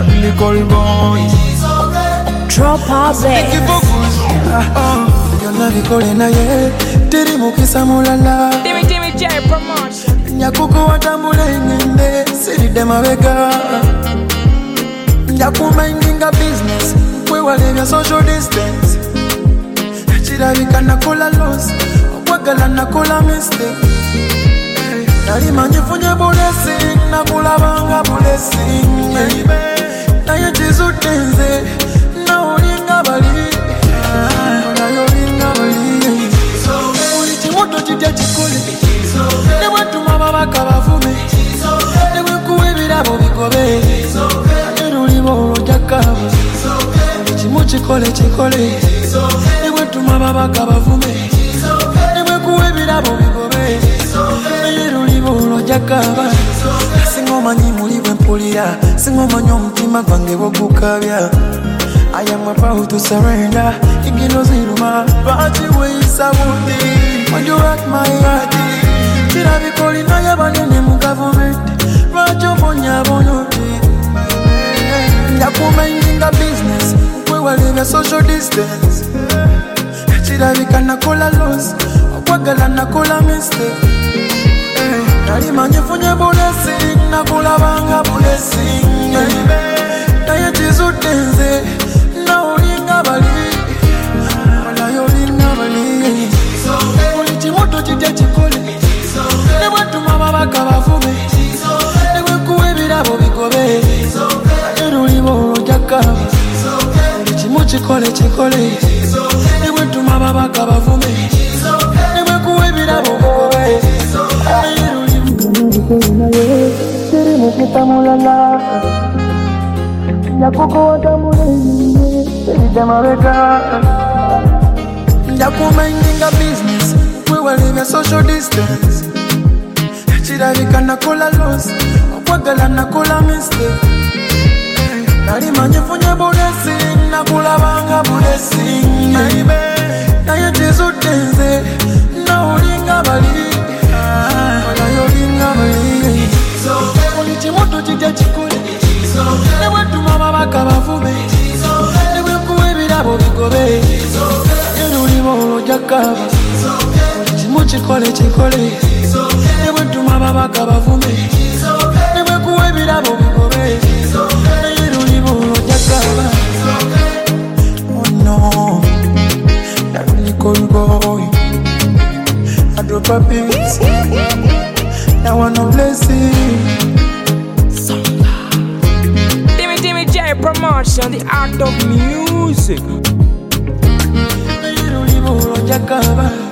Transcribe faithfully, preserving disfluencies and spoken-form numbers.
a really cold boy. Drop our Thank you for best. good. Oh, you're not the calling na ye. Tiri mukisa mulala. Timmy Timmy J promotion. Nyakuko watambule ngende. Siri demavega. Nyakumendinga business. Kwe walevya social distance. Chirabika nakola loss. Wagala nakola mistake. Nalima njifunye blessing. Nakula banga blessing. Naye chizu tenze. Na ulinga bali. Na yolinga bali. Uli chimoto chitya chikole. Newe tumama baka bavume. Newe kuwe birabo bikobe. Neruli bolo jakaba. Uli chimu chikole chikole. Newe tumama baka bavume. Newe kuwe birabo bikobe. Neruli bolo jakaba. Singoma nyimuli bwempulira. Singoma nyomutima gwange bwogukabya. I am about to surrender. Ingino ziruma, party ways I would be. When you rock my heart, Tira be calling na yabanene mu government. Rajo bonya bonuti. Nyakumendinga business. Kwe walevya social distance. Tira be kana kola loss. Wagala nakola mistake. Nalima njifunye blessing. Nakula banga blessing. Naye chizu tenze. Na ulinga bali. Na yolinga bali. Uli chimoto chitya chikole. Newe tumama baka bavume. Newe kuwe birabo bikobe. Neruli bolo jakaba. Uli chimu chikole chikole. Newe tumama baka bavume. Newe kuwe birabo bikobe. Neruli bolo Tiri mukita mulala. Nyakuko watambule. Siri demavega. Nyakumendinga business. Kwe walevya social distance. Chirabika nakola loss. Wagala nakola mistake. Nalima njifunye blessing. Nakula banga blessing. Naye chizu tenze. Na ulinga bali. Na yolinga bali. Uli chimoto chitya chikole. Newe tumama baka bavume. Newe kuwe birabo bikobe. Neruli bolo jakaba. Uli chimu chikole chikole. Newe tumama baka bavume. Newe kuwe birabo bikobe. Neruli bolo jakaba. Oh no, that really cold boy. I drop a beat. That one no blessing. Timmy Timmy J promotion, the art of music. Neruli bolo jakaba.